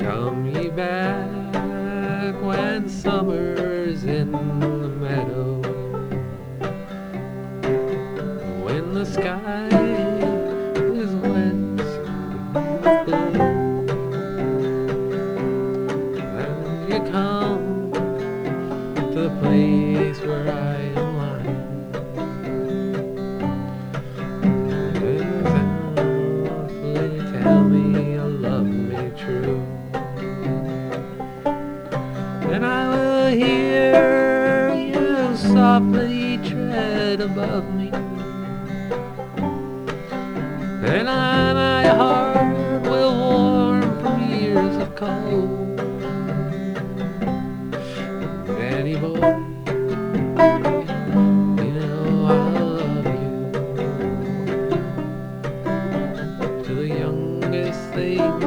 Come ye back when summer's in the meadow, when the sky is wet with blue, and you come to the place where I am lying, and softly tell me you'll love me true. And I will hear you softly tread above me, and my heart will warm from years of cold. Danny boy, you know I'll love you to the youngest thing